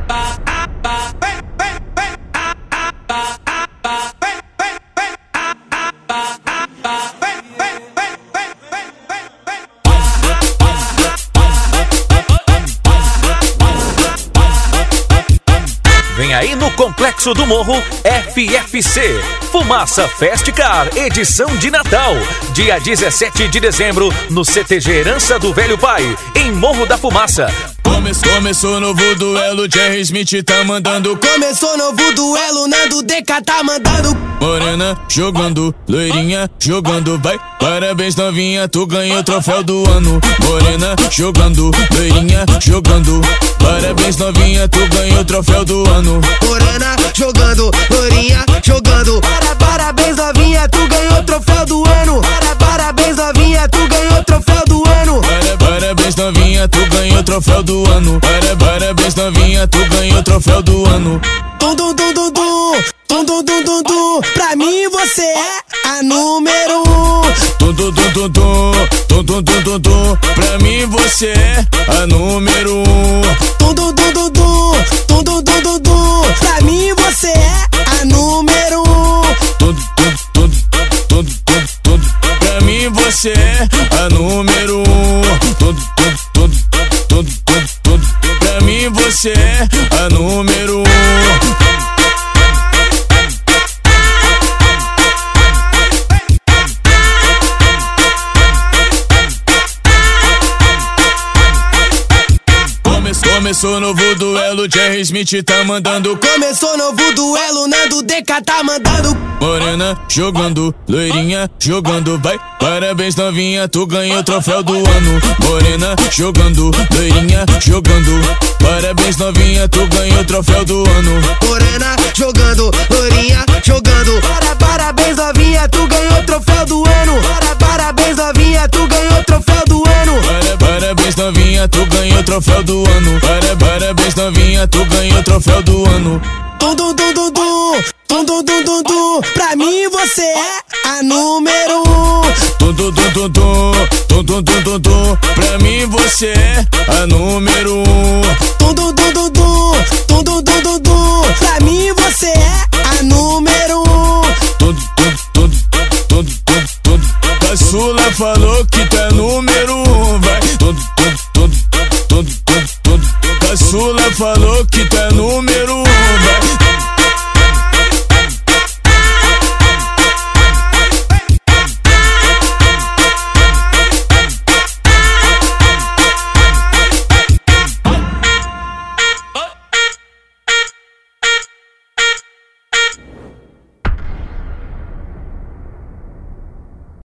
Vem aí no Complexo do Morro FFC Fumaça Fest Car edição de Natal, dia 17 de dezembro no CTG Herança do Velho Pai, em Morro da Fumaça. Começou novo duelo, Jerry Smith tá mandando. Começou novo duelo, Nando DK tá mandando. Morena jogando, loirinha jogando, vai. Parabéns novinha, tu ganhou o troféu do ano. Morena jogando, loirinha jogando. Parabéns novinha, tu ganhou o troféu do ano. Morena jogando, loirinha jogando. Parabéns novinha, tu ganhou o troféu do ano. Parabéns novinha, tu ganhou o troféu do ano. Parabéns novinha, tu ganhou o troféu do ano. Parabéns novinha, tu ganhou o troféu do ano. Tum tum tum tum tum, tum tum tum tum tum. Pra mim você é a número 1. Tum tum tum tum tum, tum tum tum tum tum. Pra mim você é a número 1. Tum tum tum tum tum, tum tum tum tum tum. Pra mim você é a número 1. Tum tum tum tum tum tum. Pra mim você é a número 1. Tum tum tum tum tum tum. Pra mim você é a número 1. Começou novo duelo, Jerry Smith tá mandando. Começou novo duelo, Nando DK tá mandando. Morena jogando, loirinha jogando, vai. Parabéns novinha, tu ganhou o troféu do ano. Morena jogando, loirinha jogando. Parabéns novinha, tu ganhou o troféu do ano. Morena jogando, loirinha jogando. Parabéns novinha, tu ganhou o troféu do ano. Parabéns novinha, tu ganhou o troféu do ano. Parabéns novinha, tu ganhou o troféu do ano. Parabéns novinha, tu ganhou o troféu do ano. Tum tum tum tum tum, tum tum tum tum tum. Pra mim você é a número 1. Tum tum tum tum tum, tum tum tum tum tum. Pra mim você é a número 1. Tum tum tum tum tum, tum tum tum tum tum. Pra mim você é a número 1. Tum tum tum tum tum tum. Caçula falou que tá número 1, vai. Tum tum tum tum tum tum. Caçula falou que tá número 1, vai.